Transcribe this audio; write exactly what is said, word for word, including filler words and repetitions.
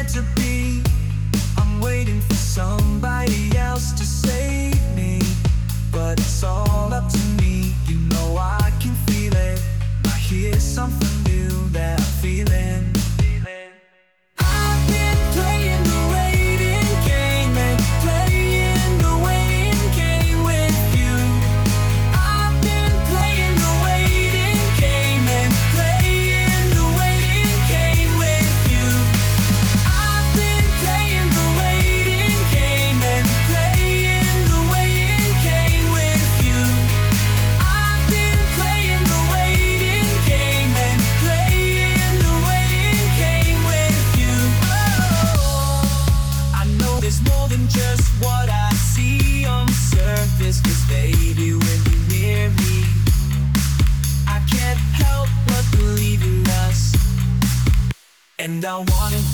meant to be. I'm waiting for somebody else to save me, but it's all up to me. You know I can feel it. I hear something new that I'm feeling. I've been playing the waiting game and playing the waiting game with you. I've been playing the waiting game and playing the waiting game with you. I've been playing the waiting game and playing the waiting game with you. I've been playing the waiting game and playing the waiting game with you. Oh, I know there's more than just what I see on the surface, 'cause baby, when you're near me, I can't help but believe in us. And I wanna